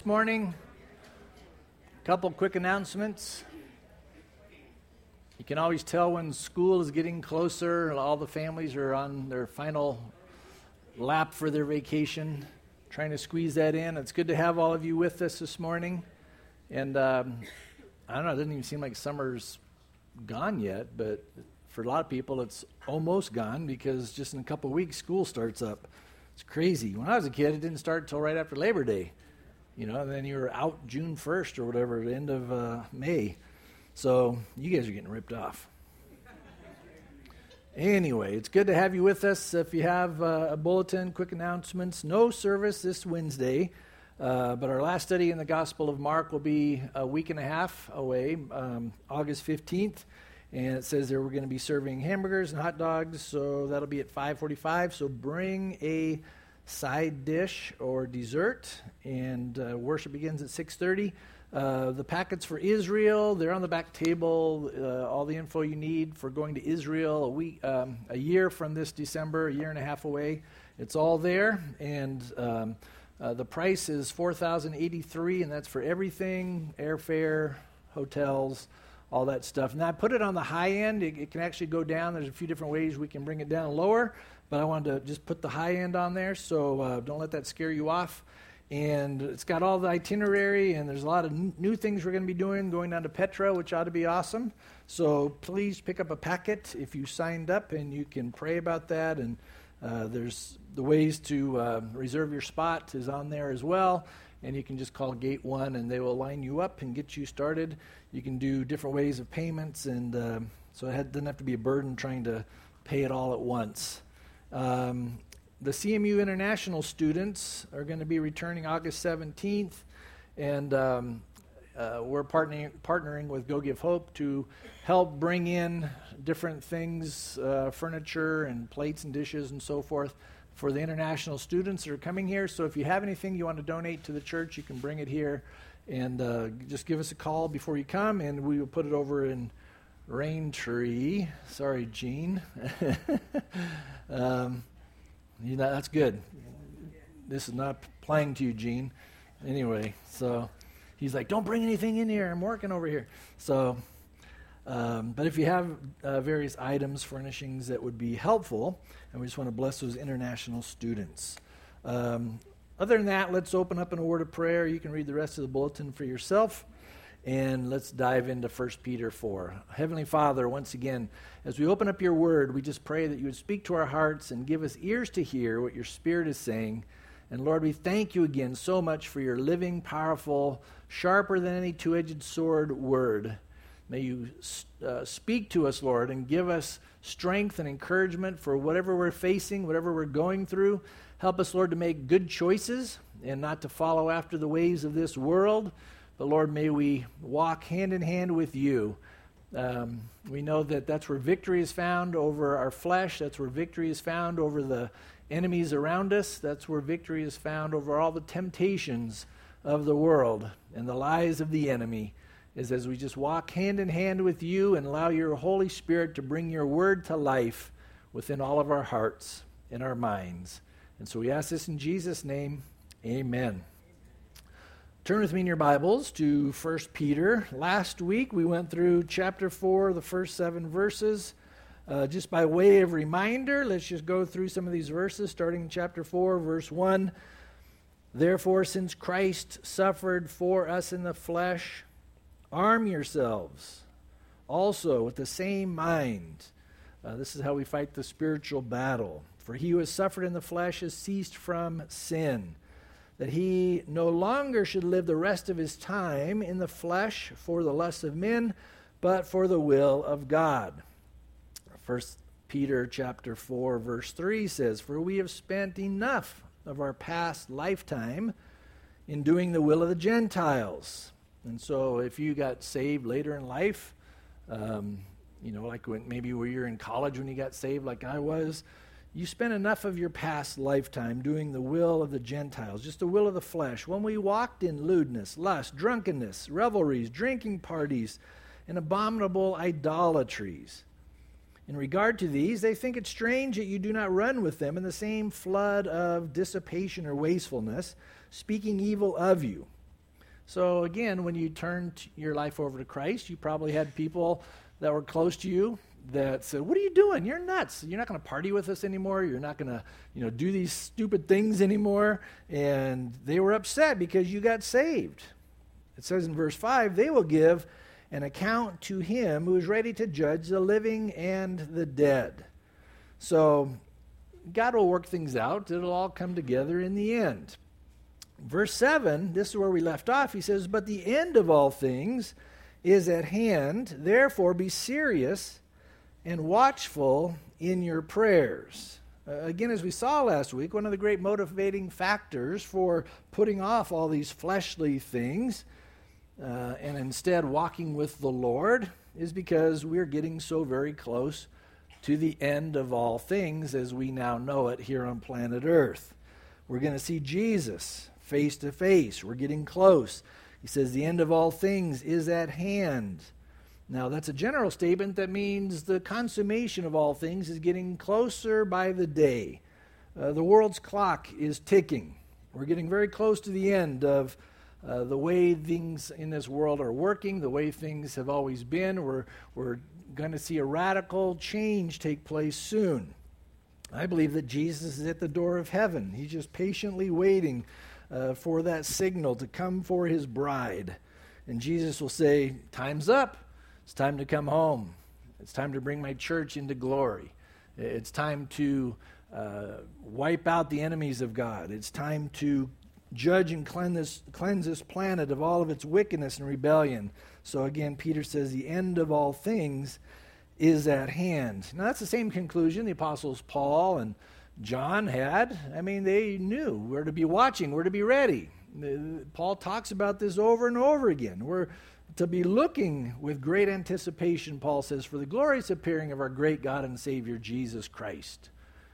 This morning, a couple quick announcements. You can always tell when school is getting closer. All the families are on their final lap for their vacation, trying to squeeze that in. It's good to have all of you with us this morning. And I don't know, it doesn't even seem like summer's gone yet, but for a lot of people it's almost gone because just in a couple of weeks school starts up. It's crazy. When I was a kid, it didn't start until right after Labor Day. You know, and then you were out June 1st or whatever, the end of May. So you guys are getting ripped off. Anyway, it's good to have you with us. If you have a bulletin, quick announcements. No service this Wednesday, but our last study in the Gospel of Mark will be a week and a half away, August 15th. And it says there we're going to be serving hamburgers and hot dogs, so that'll be at 5:45. So bring a side dish or dessert, and worship begins at 6:30. The packets for Israel, they're on the back table. All the info you need for going to Israel a year from this December, a year and a half away. It's all there, and the price is $4,083, and that's for everything: airfare, hotels, all that stuff. And I put it on the high end. It can actually go down. There's a few different ways we can bring it down lower, but I wanted to just put the high end on there, so don't let that scare you off. And it's got all the itinerary, and there's a lot of new things we're going to be doing, going down to Petra, which ought to be awesome. So please pick up a packet if you signed up, and you can pray about that. And there's the ways to reserve your spot is on there as well. And you can just call Gate 1, and they will line you up and get you started. You can do different ways of payments, and so it doesn't have to be a burden trying to pay it all at once. The CMU International students are going to be returning August 17th, and we're partnering with Go Give Hope to help bring in different things, furniture and plates and dishes and so forth, for the international students that are coming here. So if you have anything you want to donate to the church, you can bring it here, and just give us a call before you come, and we will put it over in Raintree. Sorry, Gene. That's good. This is not playing to you, Gene. Anyway, so he's like, don't bring anything in here. I'm working over here. So, but if you have various items, furnishings that would be helpful, and we just want to bless those international students. Other than that, let's open up in a word of prayer. You can read the rest of the bulletin for yourself. And let's dive into 1 Peter 4. Heavenly Father, once again, as we open up your word, we just pray that you would speak to our hearts and give us ears to hear what your Spirit is saying. And Lord, we thank you again so much for your living, powerful, sharper than any two-edged sword word. May you speak to us, Lord, and give us strength and encouragement for whatever we're facing, whatever we're going through. Help us, Lord, to make good choices and not to follow after the ways of this world. But Lord, may we walk hand in hand with you. We know that that's where victory is found over our flesh. That's where victory is found over the enemies around us. That's where victory is found over all the temptations of the world and the lies of the enemy, is as we just walk hand in hand with you and allow your Holy Spirit to bring your word to life within all of our hearts and our minds. And so we ask this in Jesus' name, amen. Turn with me in your Bibles to 1 Peter. Last week we went through chapter 4, the first 7 verses. Just by way of reminder, let's just go through some of these verses, starting in chapter 4, verse 1. Therefore, since Christ suffered for us in the flesh, arm yourselves also with the same mind. This is how we fight the spiritual battle. For he who has suffered in the flesh has ceased from sin, that he no longer should live the rest of his time in the flesh for the lusts of men, but for the will of God. 1 Peter chapter 4, verse 3 says, For we have spent enough of our past lifetime in doing the will of the Gentiles. And so if you got saved later in life, like maybe when you're in college when you got saved like I was, you spent enough of your past lifetime doing the will of the Gentiles, just the will of the flesh, when we walked in lewdness, lust, drunkenness, revelries, drinking parties, and abominable idolatries. In regard to these, they think it strange that you do not run with them in the same flood of dissipation or wastefulness, speaking evil of you. So again, when you turned your life over to Christ, you probably had people that were close to you that said, "What are you doing? You're nuts. You're not going to party with us anymore. You're not going to, do these stupid things anymore." And they were upset because you got saved. It says in verse 5, "They will give an account to him who is ready to judge the living and the dead." So God will work things out. It'll all come together in the end. Verse 7, this is where we left off. He says, "But the end of all things is at hand. Therefore be serious and watchful in your prayers." Again, as we saw last week, one of the great motivating factors for putting off all these fleshly things and instead walking with the Lord is because we're getting so very close to the end of all things as we now know it here on planet Earth. We're going to see Jesus face to face. We're getting close. He says the end of all things is at hand. Now, that's a general statement that means the consummation of all things is getting closer by the day. The world's clock is ticking. We're getting very close to the end of the way things in this world are working, the way things have always been. We're going to see a radical change take place soon. I believe that Jesus is at the door of heaven. He's just patiently waiting for that signal to come for his bride. And Jesus will say, "Time's up. It's time to come home. It's time to bring my church into glory. It's time to wipe out the enemies of God. It's time to judge and cleanse this planet of all of its wickedness and rebellion." So again, Peter says the end of all things is at hand. Now that's the same conclusion the apostles Paul and John had. I mean, they knew we're to be watching, we're to be ready. Paul talks about this over and over again. We're to be looking with great anticipation, Paul says, for the glorious appearing of our great God and Savior, Jesus Christ.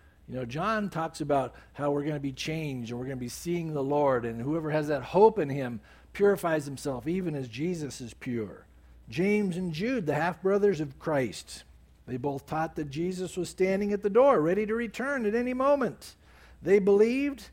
John talks about how we're going to be changed and we're going to be seeing the Lord, and whoever has that hope in him purifies himself even as Jesus is pure. James and Jude, the half-brothers of Christ, they both taught that Jesus was standing at the door, ready to return at any moment. They believed,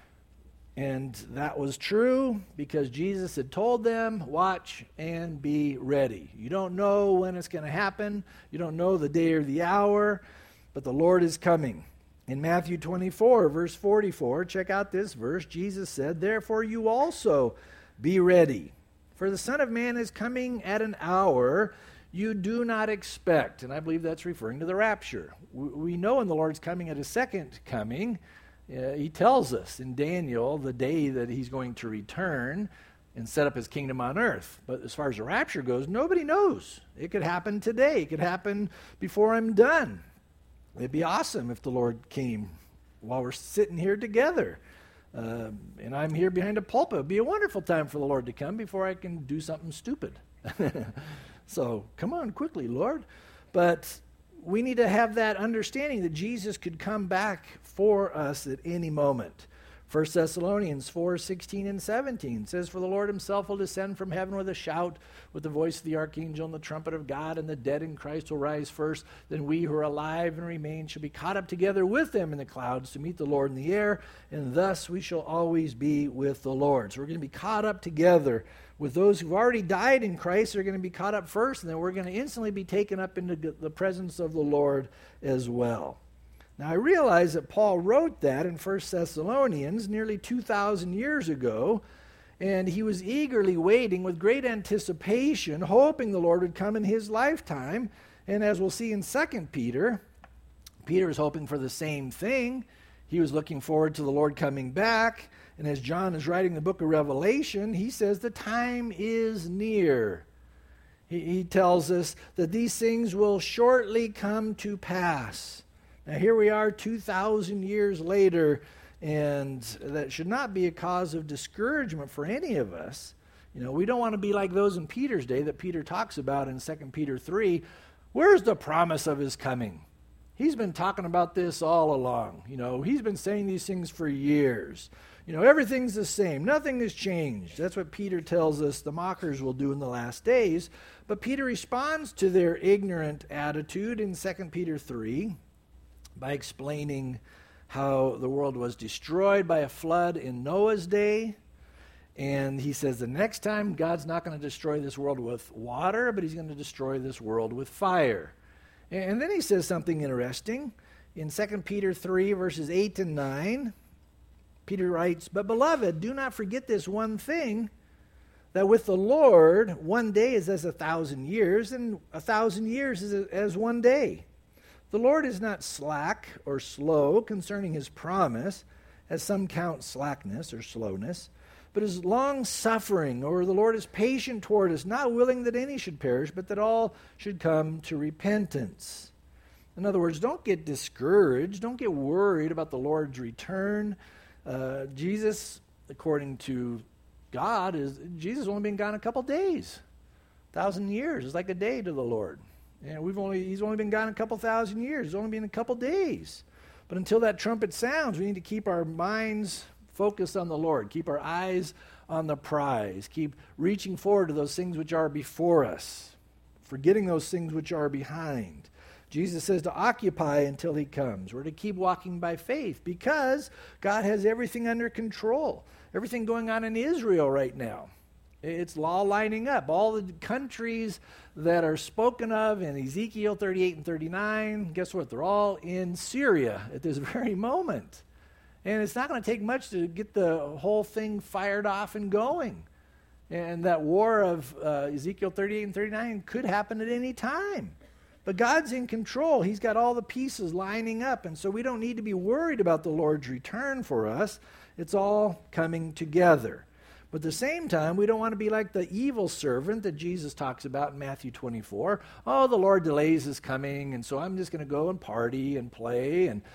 and that was true because Jesus had told them, "Watch and be ready." You don't know when it's going to happen. You don't know the day or the hour, but the Lord is coming. In Matthew 24, verse 44, check out this verse. Jesus said, "Therefore you also be ready. For the Son of Man is coming at an hour you do not expect." And I believe that's referring to the rapture. We know when the Lord's coming at his second coming. He tells us in Daniel the day that he's going to return and set up his kingdom on earth. But as far as the rapture goes, nobody knows. It could happen today. It could happen before I'm done. It'd be awesome if the Lord came while we're sitting here together. And I'm here behind a pulpit. It'd be a wonderful time for the Lord to come before I can do something stupid. So come on quickly, Lord. But we need to have that understanding that Jesus could come back for us at any moment. 1 Thessalonians 4:16 and 17 says, "For the Lord himself will descend from heaven with a shout, with the voice of the archangel and the trumpet of God, and the dead in Christ will rise first. Then we who are alive and remain shall be caught up together with them in the clouds to meet the Lord in the air, and thus we shall always be with the Lord." So we're going to be caught up together with those who've already died in Christ. They're going to be caught up first, and then we're going to instantly be taken up into the presence of the Lord as well. Now, I realize that Paul wrote that in 1 Thessalonians nearly 2,000 years ago, and he was eagerly waiting with great anticipation, hoping the Lord would come in his lifetime. And as we'll see in 2 Peter, Peter was hoping for the same thing. He was looking forward to the Lord coming back. And as John is writing the book of Revelation, he says the time is near. He tells us that these things will shortly come to pass. Now here we are 2,000 years later, and that should not be a cause of discouragement for any of us. We don't want to be like those in Peter's day that Peter talks about in 2 Peter 3. Where's the promise of his coming? He's been talking about this all along. He's been saying these things for years. Everything's the same. Nothing has changed. That's what Peter tells us the mockers will do in the last days. But Peter responds to their ignorant attitude in 2 Peter 3 by explaining how the world was destroyed by a flood in Noah's day, And he says the next time God's not going to destroy this world with water, but he's going to destroy this world with fire. And then he says something interesting. In 2 Peter 3, verses 8 and 9, Peter writes, "But beloved, do not forget this one thing, that with the Lord, one day is as 1,000 years, and 1,000 years is as one day. The Lord is not slack or slow concerning his promise, as some count slackness or slowness, but is long-suffering, or the Lord is patient toward us, not willing that any should perish, but that all should come to repentance." In other words, don't get discouraged. Don't get worried about the Lord's return. Jesus, according to God, Jesus only been gone a couple days. 1,000 years is like a day to the Lord. And he's only been gone a couple thousand years. It's only been a couple days. But until that trumpet sounds, we need to keep our minds focused on the Lord. Keep our eyes on the prize. Keep reaching forward to those things which are before us, forgetting those things which are behind. Jesus says to occupy until he comes. We're to keep walking by faith because God has everything under control. Everything going on in Israel right now. It's all lining up. All the countries that are spoken of in Ezekiel 38 and 39, guess what? They're all in Syria at this very moment. And it's not going to take much to get the whole thing fired off and going. And that war of Ezekiel 38 and 39 could happen at any time. But God's in control. He's got all the pieces lining up. And so we don't need to be worried about the Lord's return for us. It's all coming together. But at the same time, we don't want to be like the evil servant that Jesus talks about in Matthew 24. Oh, the Lord delays his coming, and so I'm just going to go and party and play and,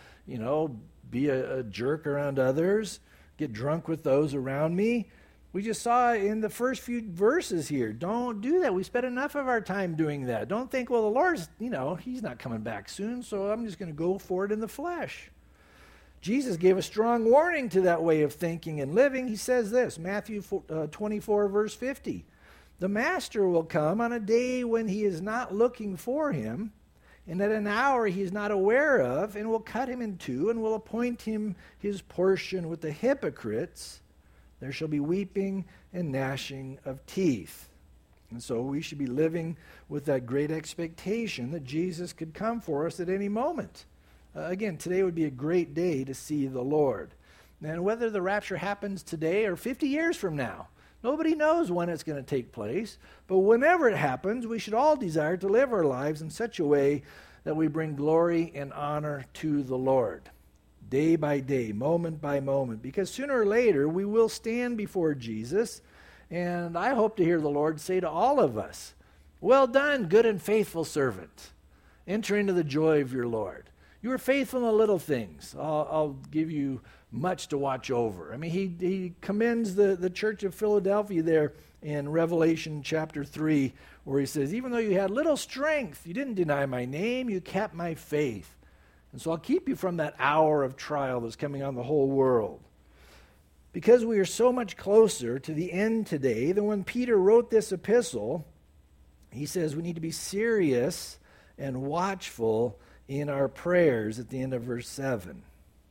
be a jerk around others, get drunk with those around me. We just saw in the first few verses here, don't do that. We spent enough of our time doing that. Don't think, well, the Lord's, he's not coming back soon, so I'm just going to go for it in the flesh. Jesus gave a strong warning to that way of thinking and living. He says this, Matthew 24, verse 50. "The master will come on a day when he is not looking for him, and at an hour he is not aware of, and will cut him in two, and will appoint him his portion with the hypocrites. There shall be weeping and gnashing of teeth." And so we should be living with that great expectation that Jesus could come for us at any moment. Again, today would be a great day to see the Lord. And whether the rapture happens today or 50 years from now, nobody knows when it's going to take place. But whenever it happens, we should all desire to live our lives in such a way that we bring glory and honor to the Lord. Day by day, moment by moment. Because sooner or later, we will stand before Jesus. And I hope to hear the Lord say to all of us, "Well done, good and faithful servant. Enter into the joy of your Lord. You were faithful in the little things. I'll give you much to watch over." I mean, he commends the church of Philadelphia there in Revelation chapter 3, where he says, "Even though you had little strength, you didn't deny my name, you kept my faith. And so I'll keep you from that hour of trial that's coming on the whole world." Because we are so much closer to the end today than when Peter wrote this epistle, he says we need to be serious and watchful in our prayers at the end of verse 7.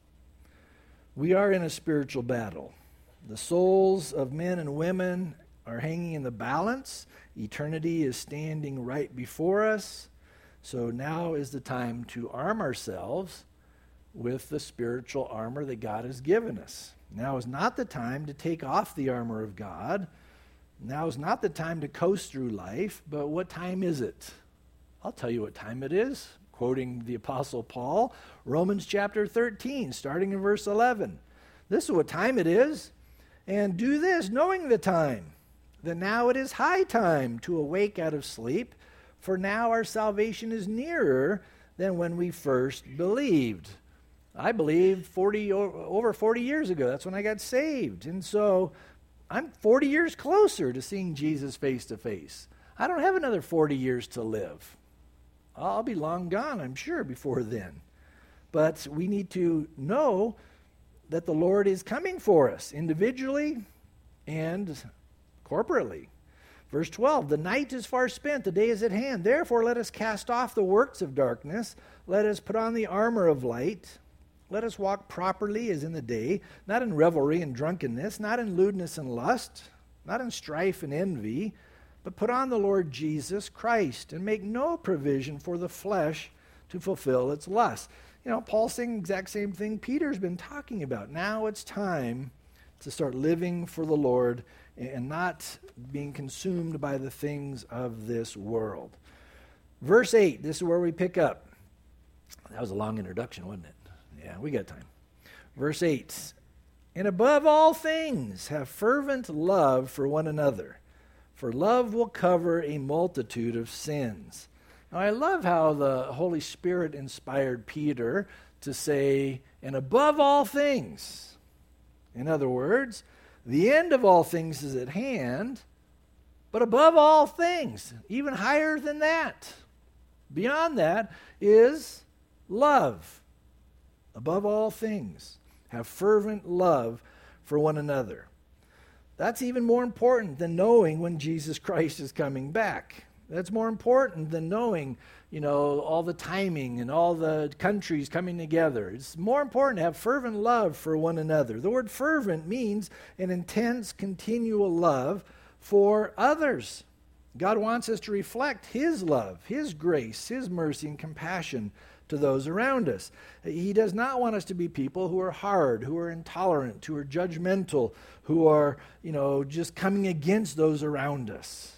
We are in a spiritual battle. The souls of men and women are hanging in the balance. Eternity is standing right before us. So now is the time to arm ourselves with the spiritual armor that God has given us. Now is not the time to take off the armor of God. Now is not the time to coast through life, but what time is it? I'll tell you what time it is. Quoting the Apostle Paul, Romans chapter 13, starting in verse 11. "This is what time it is, and do this, knowing the time, that now it is high time to awake out of sleep, for now our salvation is nearer than when we first believed." I believed over 40 years ago. That's when I got saved. And so I'm 40 years closer to seeing Jesus face to face. I don't have another 40 years to live. I'll be long gone, I'm sure, before then. But we need to know that the Lord is coming for us, individually and corporately. Verse 12, "The night is far spent, the day is at hand. Therefore let us cast off the works of darkness. Let us put on the armor of light. Let us walk properly as in the day, not in revelry and drunkenness, not in lewdness and lust, not in strife and envy, but put on the Lord Jesus Christ, and make no provision for the flesh to fulfill its lusts. Paul's saying the exact same thing Peter's been talking about. Now it's time to start living for the Lord and not being consumed by the things of this world. Verse 8, this is where we pick up. That was a long introduction, wasn't it? Yeah, we got time. Verse 8, and above all things, have fervent love for one another, for love will cover a multitude of sins. Now, I love how the Holy Spirit inspired Peter to say, and above all things. In other words, the end of all things is at hand, but above all things, even higher than that, beyond that, is love. Above all things, have fervent love for one another. That's even more important than knowing when Jesus Christ is coming back. That's more important than knowing, all the timing and all the countries coming together. It's more important to have fervent love for one another. The word fervent means an intense, continual love for others. God wants us to reflect His love, His grace, His mercy, and compassion to those around us. He does not want us to be people who are hard, who are intolerant, who are judgmental, who are, just coming against those around us.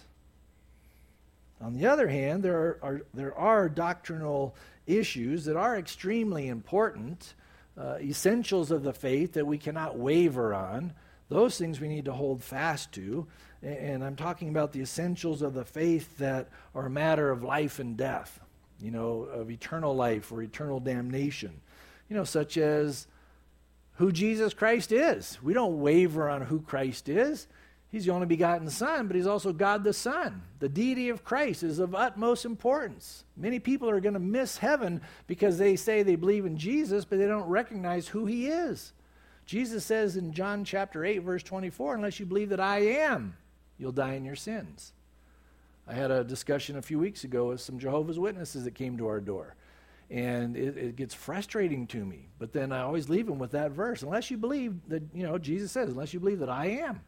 On the other hand, there are doctrinal issues that are extremely important, essentials of the faith that we cannot waver on. Those things we need to hold fast to. And I'm talking about the essentials of the faith that are a matter of life and death, of eternal life or eternal damnation, such as who Jesus Christ is. We don't waver on who Christ is. He's the only begotten Son, but He's also God the Son. The deity of Christ is of utmost importance. Many people are going to miss heaven because they say they believe in Jesus, but they don't recognize who He is. Jesus says in John chapter 8, verse 24, unless you believe that I am, you'll die in your sins. I had a discussion a few weeks ago with some Jehovah's Witnesses that came to our door. And it gets frustrating to me. But then I always leave them with that verse. Unless you believe that, Jesus says, unless you believe that I am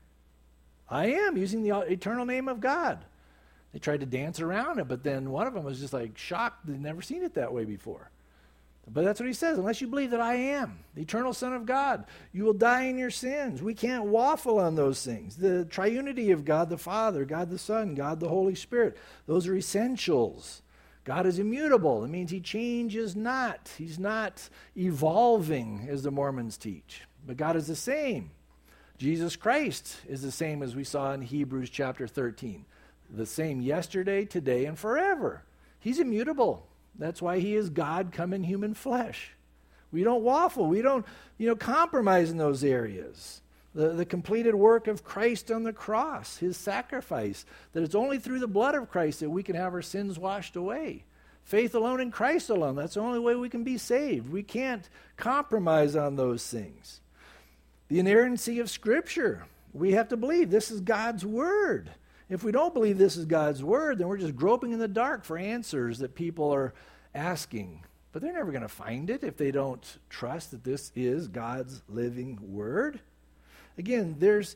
using the eternal name of God. They tried to dance around it, but then one of them was just like shocked. They'd never seen it that way before. But that's what He says. Unless you believe that I am the eternal Son of God, you will die in your sins. We can't waffle on those things. The triunity of God the Father, God the Son, God the Holy Spirit, those are essentials. God is immutable. It means He changes not. He's not evolving, as the Mormons teach. But God is the same. Jesus Christ is the same as we saw in Hebrews chapter 13. The same yesterday, today, and forever. He's immutable. That's why He is God come in human flesh. We don't waffle. We don't, compromise in those areas. The completed work of Christ on the cross, His sacrifice, that it's only through the blood of Christ that we can have our sins washed away. Faith alone in Christ alone. That's the only way we can be saved. We can't compromise on those things. The inerrancy of Scripture. We have to believe this is God's Word. If we don't believe this is God's Word, then we're just groping in the dark for answers that people are asking. But they're never going to find it if they don't trust that this is God's living Word. Again, there's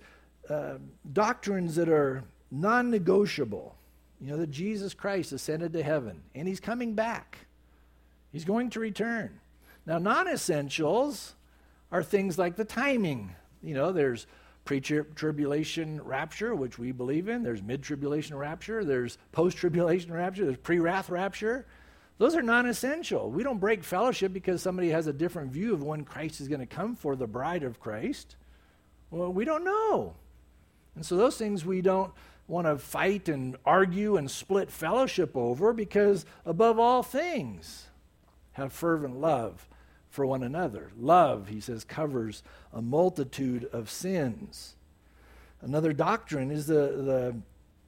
doctrines that are non-negotiable. That Jesus Christ ascended to heaven, and He's coming back. He's going to return. Now, non-essentials are things like the timing. There's pre-tribulation rapture, which we believe in. There's mid-tribulation rapture. There's post-tribulation rapture. There's pre-wrath rapture. Those are non-essential. We don't break fellowship because somebody has a different view of when Christ is going to come for the bride of Christ. Well, we don't know. And so those things we don't want to fight and argue and split fellowship over, because above all things, have fervent love for one another. Love, he says, covers a multitude of sins. Another doctrine is on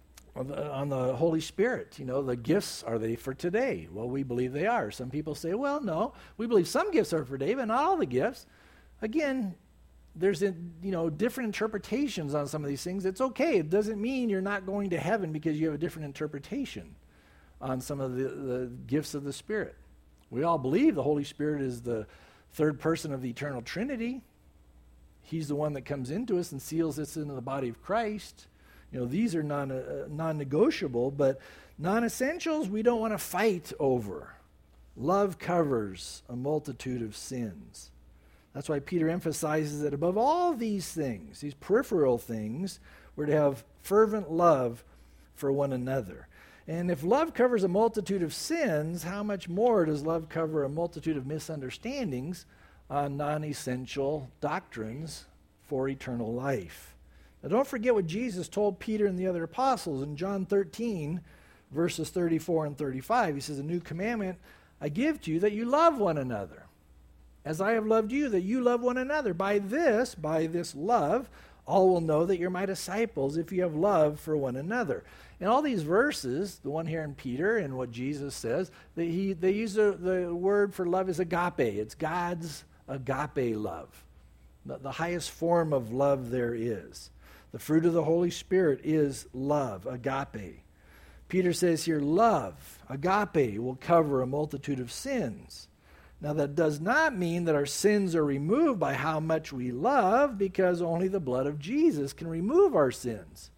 the Holy Spirit. The gifts, are they for today? Well, we believe they are. Some people say, well, no, we believe some gifts are for today, but not all the gifts. Again, there's different interpretations on some of these things. It's okay. It doesn't mean you're not going to heaven because you have a different interpretation on some of the gifts of the Spirit. We all believe the Holy Spirit is the third person of the eternal Trinity. He's the one that comes into us and seals us into the body of Christ. These are non-negotiable, but non-essentials we don't want to fight over. Love covers a multitude of sins. That's why Peter emphasizes that above all these things, these peripheral things, we're to have fervent love for one another. And if love covers a multitude of sins, how much more does love cover a multitude of misunderstandings on non-essential doctrines for eternal life? Now don't forget what Jesus told Peter and the other apostles in John 13, verses 34 and 35. He says, "A new commandment I give to you, that you love one another. As I have loved you, that you love one another. By this love, all will know that you're my disciples if you have love for one another." In all these verses, the one here in Peter and what Jesus says, they use the word for love is agape. It's God's agape love, the highest form of love there is. The fruit of the Holy Spirit is love, agape. Peter says here, love, agape, will cover a multitude of sins. Now, that does not mean that our sins are removed by how much we love, because only the blood of Jesus can remove our sins.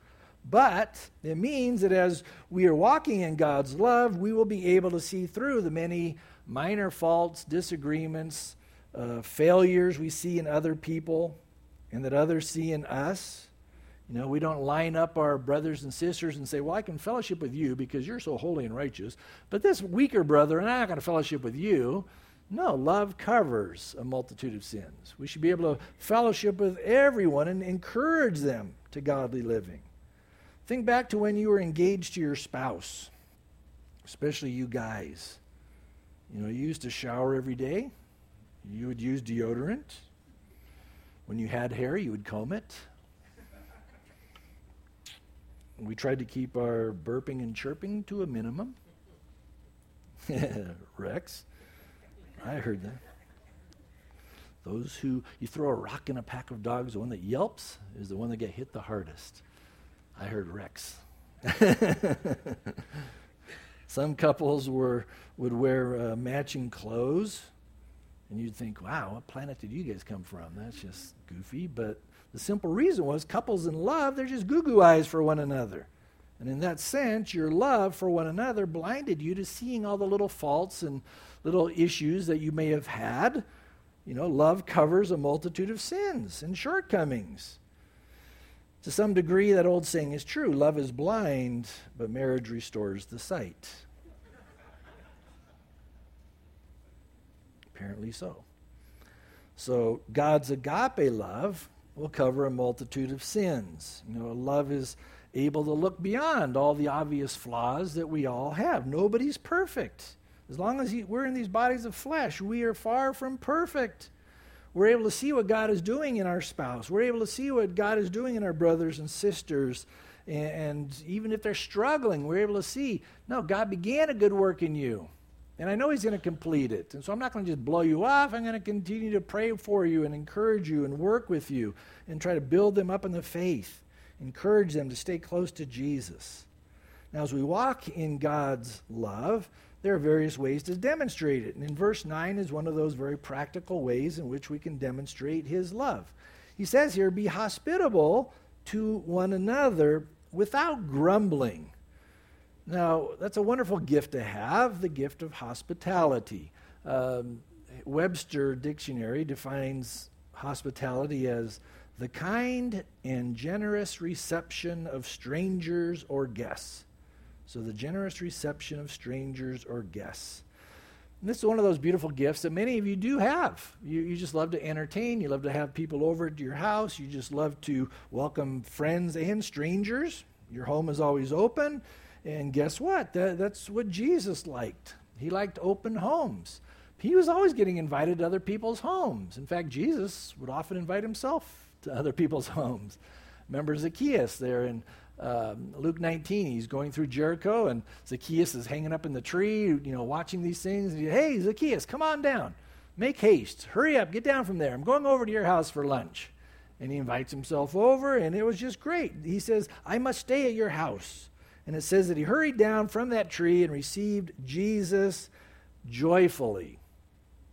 But it means that as we are walking in God's love, we will be able to see through the many minor faults, disagreements, failures we see in other people and that others see in us. We don't line up our brothers and sisters and say, well, I can fellowship with you because you're so holy and righteous, but this weaker brother, I'm not going to fellowship with you. No, love covers a multitude of sins. We should be able to fellowship with everyone and encourage them to godly living. Think back to when you were engaged to your spouse, especially you guys. You used to shower every day. You would use deodorant. When you had hair, you would comb it. We tried to keep our burping and chirping to a minimum. Rex, I heard that. Those who, you throw a rock in a pack of dogs, the one that yelps is the one that get hit the hardest. I heard Rex. Some couples would wear matching clothes, and you'd think, wow, what planet did you guys come from? That's just goofy. But the simple reason was couples in love, they're just goo-goo eyes for one another. And in that sense, your love for one another blinded you to seeing all the little faults and little issues that you may have had. Love covers a multitude of sins and shortcomings. To some degree, that old saying is true. Love is blind, but marriage restores the sight. Apparently so. So God's agape love will cover a multitude of sins. Love is able to look beyond all the obvious flaws that we all have. Nobody's perfect. As long as we're in these bodies of flesh, we are far from perfect. We're able to see what God is doing in our spouse. We're able to see what God is doing in our brothers and sisters. And even if they're struggling, we're able to see, no, God began a good work in you. And I know he's going to complete it. And so I'm not going to just blow you off. I'm going to continue to pray for you and encourage you and work with you and try to build them up in the faith. Encourage them to stay close to Jesus. Now, as we walk in God's love, there are various ways to demonstrate it. And in verse 9 is one of those very practical ways in which we can demonstrate his love. He says here, be hospitable to one another without grumbling. Now, that's a wonderful gift to have, the gift of hospitality. Webster Dictionary defines hospitality as the kind and generous reception of strangers or guests. So the generous reception of strangers or guests. And this is one of those beautiful gifts that many of you do have. You just love to entertain. You love to have people over to your house. You just love to welcome friends and strangers. Your home is always open. And guess what? That's what Jesus liked. He liked open homes. He was always getting invited to other people's homes. In fact, Jesus would often invite himself to other people's homes. Remember Zacchaeus there in Luke 19, he's going through Jericho, and Zacchaeus is hanging up in the tree, watching these things. And hey, Zacchaeus, come on down. Make haste. Hurry up. Get down from there. I'm going over to your house for lunch. And he invites himself over, and it was just great. He says, I must stay at your house. And it says that he hurried down from that tree and received Jesus joyfully.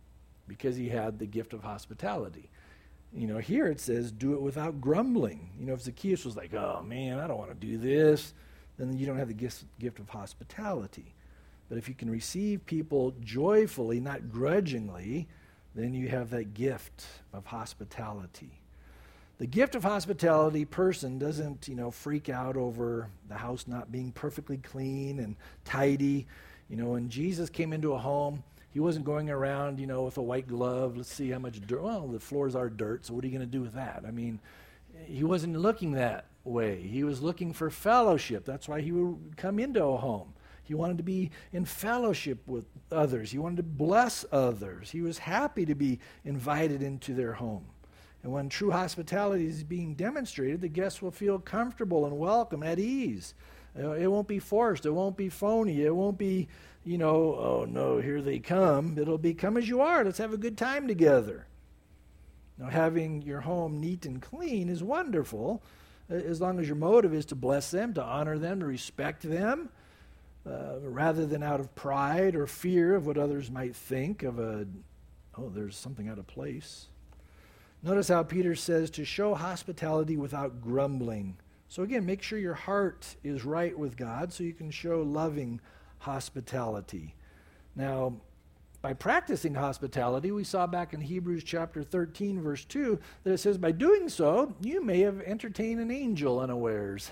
because he had the gift of hospitality. Here it says, do it without grumbling. If Zacchaeus was like, oh man, I don't want to do this, then you don't have the gift of hospitality. But if you can receive people joyfully, not grudgingly, then you have that gift of hospitality. The gift of hospitality person doesn't, freak out over the house not being perfectly clean and tidy. When Jesus came into a home, he wasn't going around, with a white glove. Let's see how much dirt. Well, the floors are dirt, so what are you going to do with that? He wasn't looking that way. He was looking for fellowship. That's why he would come into a home. He wanted to be in fellowship with others. He wanted to bless others. He was happy to be invited into their home. And when true hospitality is being demonstrated, the guests will feel comfortable and welcome, at ease. It won't be forced. It won't be phony. It won't be, oh no, here they come. It'll be, come as you are. Let's have a good time together. Now, having your home neat and clean is wonderful, as long as your motive is to bless them, to honor them, to respect them, rather than out of pride or fear of what others might think of there's something out of place. Notice how Peter says to show hospitality without grumbling. So again, make sure your heart is right with God so you can show loving hospitality. Now, by practicing hospitality, we saw back in Hebrews chapter 13, verse 2, that it says, by doing so, you may have entertained an angel unawares.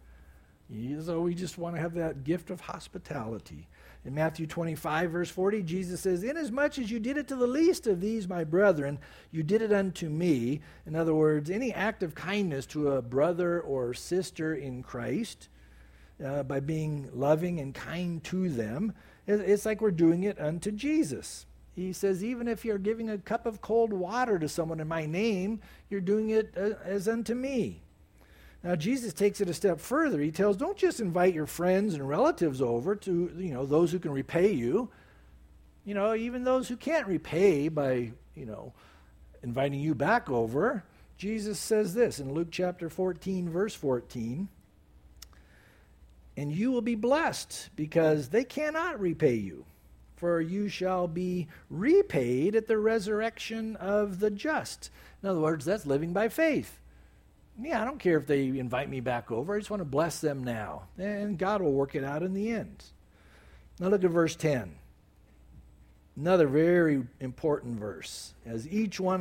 So we just want to have that gift of hospitality. In Matthew 25, verse 40, Jesus says, inasmuch as you did it to the least of these, my brethren, you did it unto me. In other words, any act of kindness to a brother or sister in Christ, by being loving and kind to them, it's like we're doing it unto Jesus. He says, even if you're giving a cup of cold water to someone in my name, you're doing it as unto me. Now, Jesus takes it a step further. He tells, don't just invite your friends and relatives over to, those who can repay you. Even those who can't repay by, inviting you back over. Jesus says this in Luke chapter 14, verse 14, and you will be blessed because they cannot repay you, for you shall be repaid at the resurrection of the just. In other words, that's living by faith. Yeah, I don't care if they invite me back over. I just want to bless them now. And God will work it out in the end. Now look at verse 10. Another very important verse. As each one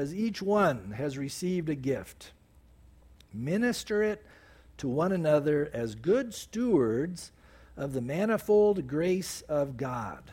has received a gift, minister it to one another as good stewards of the manifold grace of God.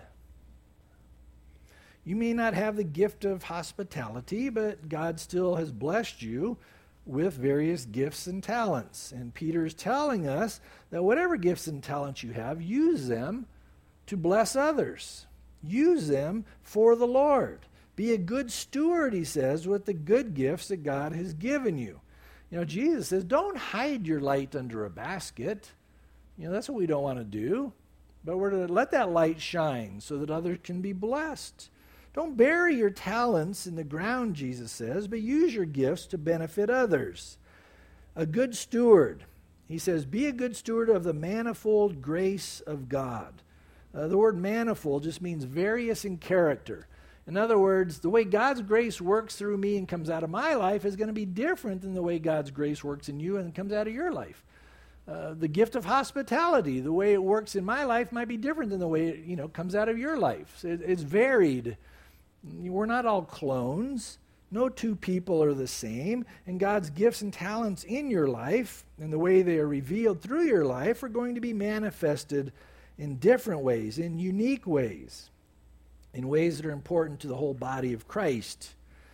You may not have the gift of hospitality, but God still has blessed you with various gifts and talents. And Peter is telling us that whatever gifts and talents you have, use them to bless others. Use them for the Lord. Be a good steward, he says, with the good gifts that God has given you. Jesus says, don't hide your light under a basket. That's what we don't want to do. But we're to let that light shine so that others can be blessed. Don't bury your talents in the ground, Jesus says, but use your gifts to benefit others. A good steward. He says, be a good steward of the manifold grace of God. The word manifold just means various in character. In other words, the way God's grace works through me and comes out of my life is going to be different than the way God's grace works in you and comes out of your life. The gift of hospitality, the way it works in my life might be different than the way it comes out of your life. It's varied. We're not all clones. No two people are the same. And God's gifts and talents in your life and the way they are revealed through your life are going to be manifested in different ways, in unique ways, in ways that are important to the whole body of Christ.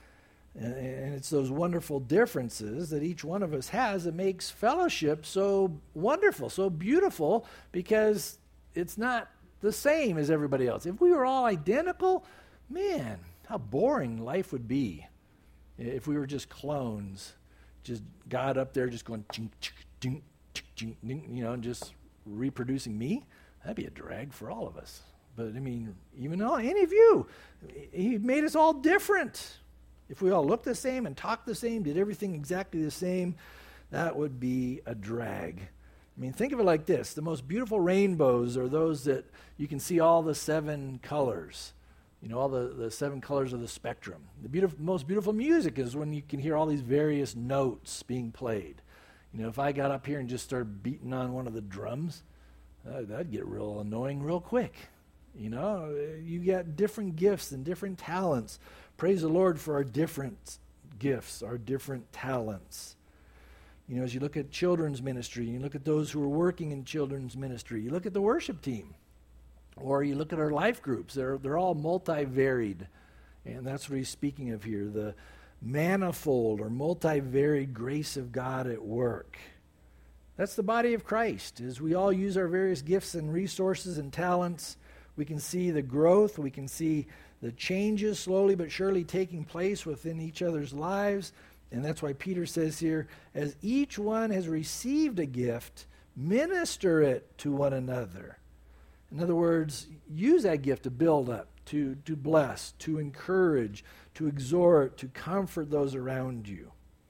And it's those wonderful differences that each one of us has that makes fellowship so wonderful, so beautiful, because it's not the same as everybody else. If we were all identical, man, how boring life would be if we were just clones, just God up there just going, ching, ching, ching, ching, and just reproducing me. That'd be a drag for all of us. But even any of you, he made us all different. If we all looked the same and talked the same, did everything exactly the same, that would be a drag. Think of it like this. The most beautiful rainbows are those that you can see all the 7 colors. You know, all the 7 colors of the spectrum. The most beautiful music is when you can hear all these various notes being played. You know, if I got up here and just started beating on one of the drums, that'd get real annoying real quick. You know, you got different gifts and different talents. Praise the Lord for our different gifts, our different talents. You know, as you look at children's ministry, you look at those who are working in children's ministry, you look at the worship team, or you look at our life groups. They're all multivaried, and that's what he's speaking of here, the manifold or multivaried grace of God at work. That's the body of Christ. As we all use our various gifts and resources and talents, we can see the growth, we can see the changes slowly but surely taking place within each other's lives. And that's why Peter says here, as each one has received a gift, minister it to one another. In other words, use that gift to build up, to bless, to encourage, to exhort, to comfort those around you.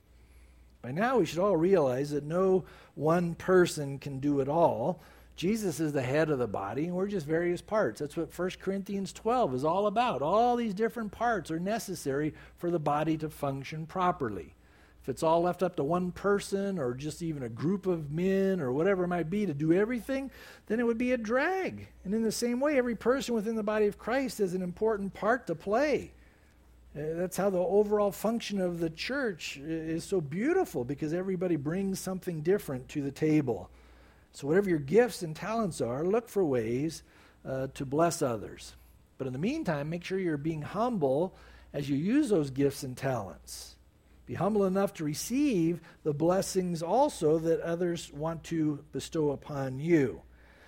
By now we should all realize that no one person can do it all. Jesus is the head of the body, and we're just various parts. That's what 1 Corinthians 12 is all about. All these different parts are necessary for the body to function properly. If it's all left up to one person or just even a group of men or whatever it might be to do everything, then it would be a drag. And in the same way, every person within the body of Christ has an important part to play. That's how the overall function of the church is so beautiful, because everybody brings something different to the table. So whatever your gifts and talents are, look for ways to bless others. But in the meantime, make sure you're being humble as you use those gifts and talents. Be humble enough to receive the blessings also that others want to bestow upon you.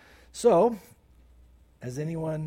So, as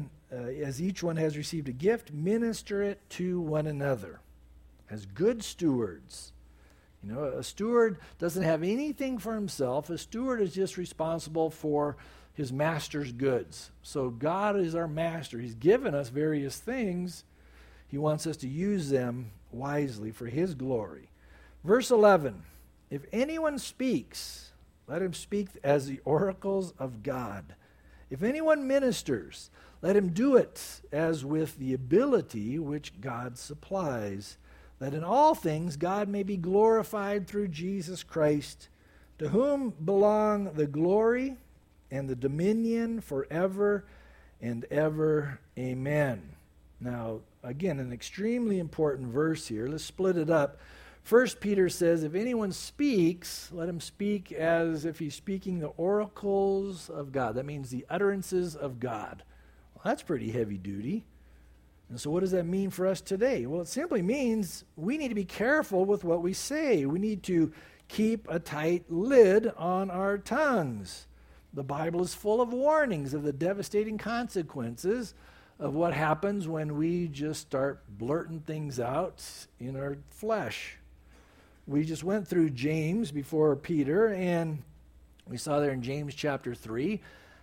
each one has received a gift, minister it to one another as good stewards. You know, a steward doesn't have anything for himself. A steward is just responsible for his master's goods. So God is our master. He's given us various things. He wants us to use them wisely for his glory. Verse 11, if anyone speaks, let him speak as the oracles of God. If anyone ministers, let him do it as with the ability which God supplies, that in all things God may be glorified through Jesus Christ, to whom belong the glory and the dominion forever and ever. Amen. Now, again, an extremely important verse here. Let's split it up. First, Peter says, if anyone speaks, let him speak as if he's speaking the oracles of God. That means the utterances of God. Well, that's pretty heavy duty. And so what does that mean for us today? Well, it simply means we need to be careful with what we say. We need to keep a tight lid on our tongues. The Bible is full of warnings of the devastating consequences of what happens when we just start blurting things out in our flesh. We just went through James before Peter, and we saw there in James chapter 3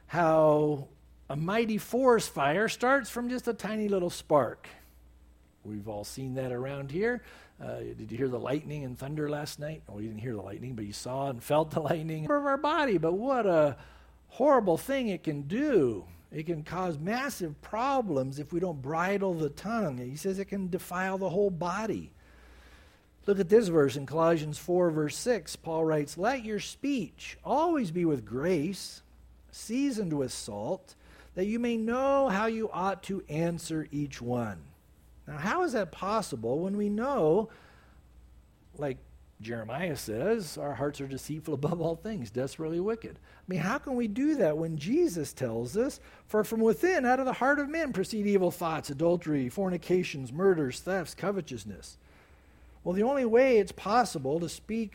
how a mighty forest fire starts from just a tiny little spark. We've all seen that around here. Did you hear the lightning and thunder last night? Well, you didn't hear the lightning, but you saw and felt the lightning of our body. But what a horrible thing it can do. It can cause massive problems if we don't bridle the tongue. He says it can defile the whole body. Look at this verse in Colossians 4, verse 6. Paul writes, let your speech always be with grace, seasoned with salt, that you may know how you ought to answer each one. Now, how is that possible when we know, like Jeremiah says, our hearts are deceitful above all things, desperately wicked? I mean, how can we do that when Jesus tells us, for from within, out of the heart of men, proceed evil thoughts, adultery, fornications, murders, thefts, covetousness? Well, the only way it's possible to speak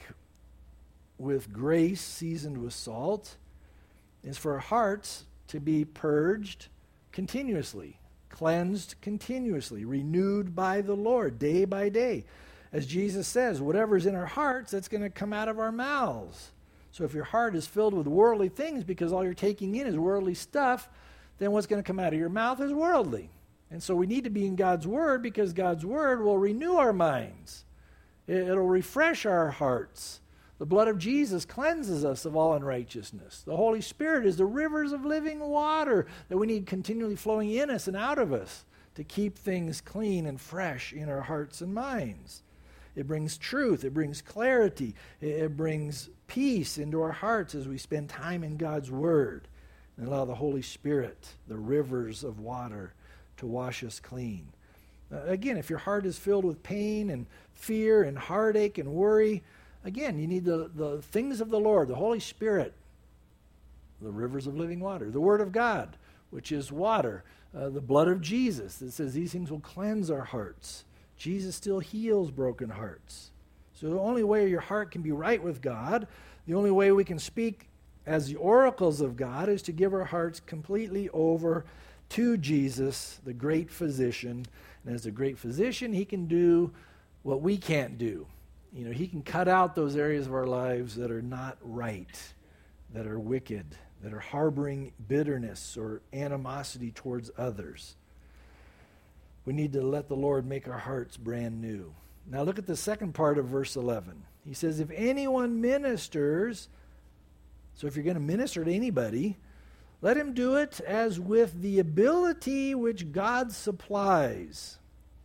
with grace seasoned with salt is for our hearts to be purged continuously, cleansed continuously, renewed by the Lord day by day. As Jesus says, whatever's in our hearts, that's going to come out of our mouths. So if your heart is filled with worldly things because all you're taking in is worldly stuff, then what's going to come out of your mouth is worldly. And so we need to be in God's Word, because God's Word will renew our minds. It'll refresh our hearts. The blood of Jesus cleanses us of all unrighteousness. The Holy Spirit is the rivers of living water that we need continually flowing in us and out of us. to keep things clean and fresh in our hearts and minds. It brings truth. It brings clarity. It brings peace into our hearts as we spend time in God's Word and allow the Holy Spirit, the rivers of water, to wash us clean. Again, if your heart is filled with pain and fear and heartache and worry, again, you need the things of the Lord, the Holy Spirit, the rivers of living water, the Word of God, which is water, the blood of Jesus. It says these things will cleanse our hearts. Jesus still heals broken hearts. So the only way your heart can be right with God, the only way we can speak as the oracles of God, is to give our hearts completely over to Jesus, the great physician. And as the great physician, he can do what we can't do. You know, he can cut out those areas of our lives that are not right, that are wicked, that are harboring bitterness or animosity towards others. We need to let the Lord make our hearts brand new. Now look at the second part of verse 11. He says, if anyone ministers, so if you're going to minister to anybody, let him do it as with the ability which God supplies.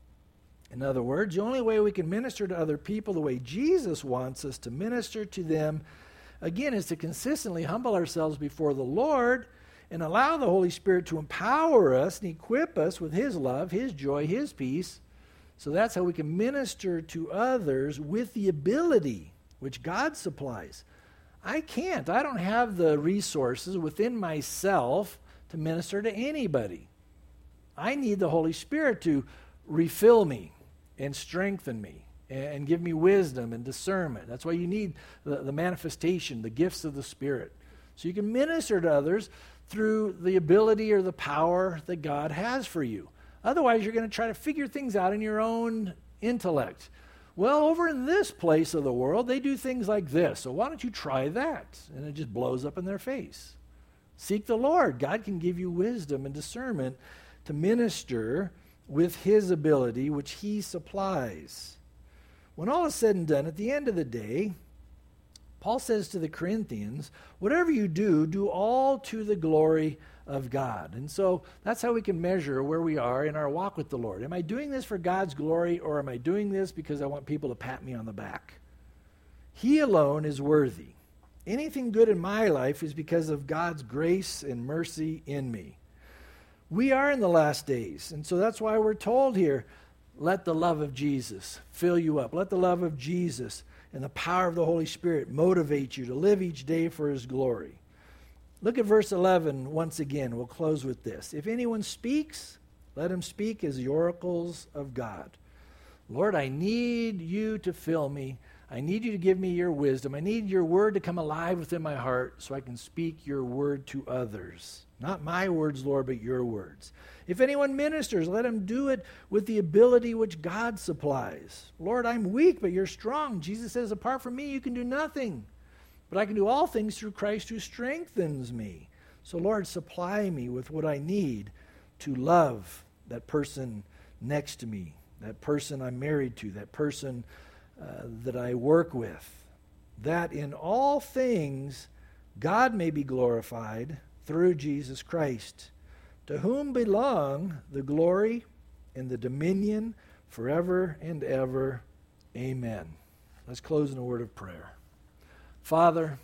In other words, the only way we can minister to other people the way Jesus wants us to minister to them, again, is to consistently humble ourselves before the Lord and allow the Holy Spirit to empower us and equip us with His love, His joy, His peace. So that's how we can minister to others with the ability which God supplies. I can't. I don't have the resources within myself to minister to anybody. I need the Holy Spirit to refill me and strengthen me and give me wisdom and discernment. That's why you need the manifestation, the gifts of the Spirit. So you can minister to others through the ability or the power that God has for you. Otherwise, you're going to try to figure things out in your own intellect. Well, over in this place of the world, they do things like this, so why don't you try that? And it just blows up in their face. Seek the Lord. God can give you wisdom and discernment to minister with His ability, which He supplies. When all is said and done, at the end of the day, Paul says to the Corinthians, whatever you do, do all to the glory of God. And so that's how we can measure where we are in our walk with the Lord. Am I doing this for God's glory, or am I doing this because I want people to pat me on the back? He alone is worthy. Anything good in my life is because of God's grace and mercy in me. We are in the last days, and so that's why we're told here, let the love of Jesus fill you up. Let the love of Jesus and the power of the Holy Spirit motivate you to live each day for His glory. Look at verse 11 once again. We'll close with this. If anyone speaks, let him speak as the oracles of God. Lord, I need you to fill me. I need you to give me your wisdom. I need your word to come alive within my heart so I can speak your word to others. Not my words, Lord, but your words. If anyone ministers, let him do it with the ability which God supplies. Lord, I'm weak, but you're strong. Jesus says, apart from me, you can do nothing. But I can do all things through Christ who strengthens me. So, Lord, supply me with what I need to love that person next to me, that person I'm married to, that person that I work with, that in all things God may be glorified through Jesus Christ, to whom belong the glory and the dominion forever and ever. Amen. Let's close in a word of prayer. Father,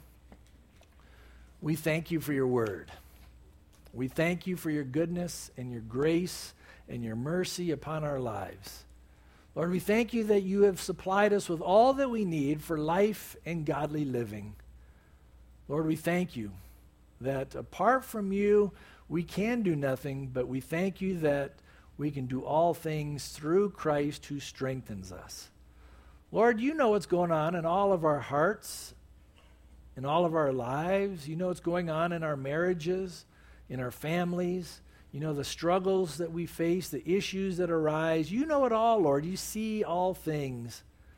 we thank you for your word. We thank you for your goodness and your grace and your mercy upon our lives. Lord, we thank you that you have supplied us with all that we need for life and godly living. Lord, we thank you that apart from you, we can do nothing, but we thank you that we can do all things through Christ who strengthens us. Lord, you know what's going on in all of our hearts, in all of our lives. You know what's going on in our marriages, in our families. You know the struggles that we face, the issues that arise. You know it all, Lord. You see all things.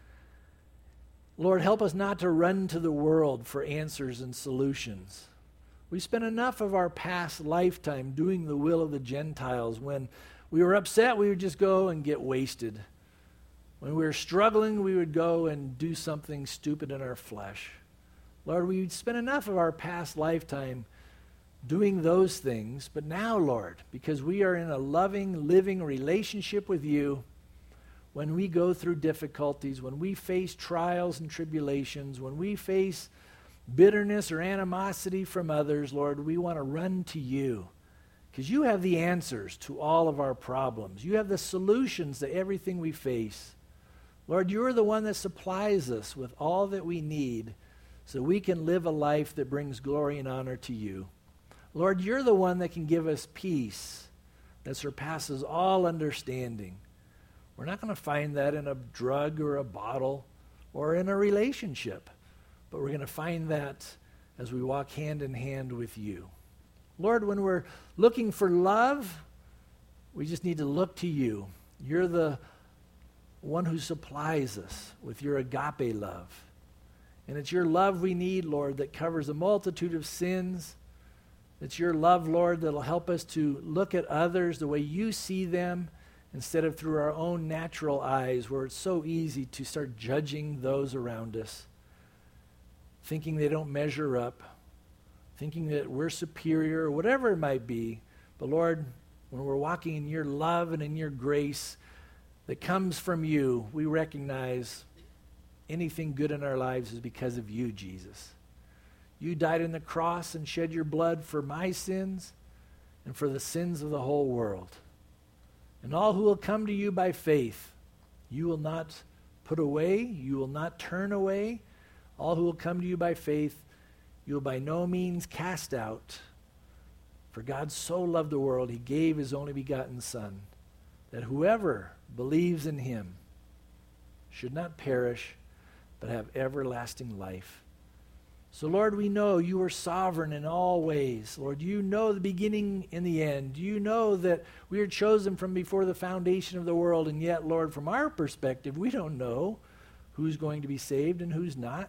Lord, help us not to run to the world for answers and solutions. We spent enough of our past lifetime doing the will of the Gentiles. When we were upset, we would just go and get wasted. When we were struggling, we would go and do something stupid in our flesh. Lord, we spent enough of our past lifetime doing those things. But now, Lord, because we are in a loving, living relationship with you, when we go through difficulties, when we face trials and tribulations, when we face bitterness or animosity from others, Lord, we want to run to you because you have the answers to all of our problems. You have the solutions to everything we face. Lord, you're the one that supplies us with all that we need so we can live a life that brings glory and honor to you. Lord, you're the one that can give us peace that surpasses all understanding. We're not going to find that in a drug or a bottle or in a relationship, but we're going to find that as we walk hand in hand with you. Lord, when we're looking for love, we just need to look to you. You're the one who supplies us with your agape love. And it's your love we need, Lord, that covers a multitude of sins. It's your love, Lord, that'll help us to look at others the way you see them instead of through our own natural eyes, where it's so easy to start judging those around us, thinking they don't measure up, thinking that we're superior, or whatever it might be. But Lord, when we're walking in your love and in your grace that comes from you, we recognize anything good in our lives is because of you, Jesus. You died on the cross and shed your blood for my sins and for the sins of the whole world. And all who will come to you by faith, you will not put away, you will not turn away. All who will come to you by faith, you will by no means cast out. For God so loved the world, he gave his only begotten Son, that whoever believes in him should not perish, but have everlasting life. So, Lord, we know you are sovereign in all ways. Lord, you know the beginning and the end. You know that we are chosen from before the foundation of the world, and yet, Lord, from our perspective, we don't know who's going to be saved and who's not.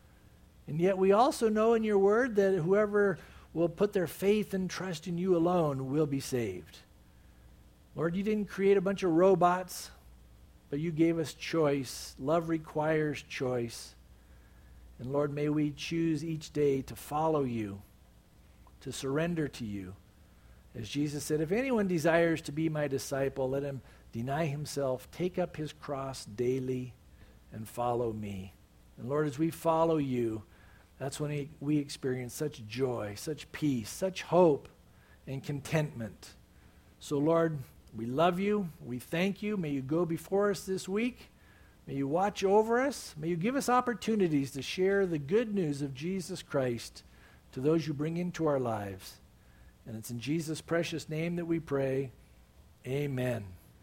And yet we also know in your word that whoever will put their faith and trust in you alone will be saved. Lord, you didn't create a bunch of robots, but you gave us choice. Love requires choice. And Lord, may we choose each day to follow you, to surrender to you. As Jesus said, if anyone desires to be my disciple, let him deny himself, take up his cross daily, and follow me. And Lord, as we follow you, that's when we experience such joy, such peace, such hope, and contentment. So Lord, we love you. We thank you. May you go before us this week. May you watch over us. May you give us opportunities to share the good news of Jesus Christ to those you bring into our lives. And it's in Jesus' precious name that we pray. Amen.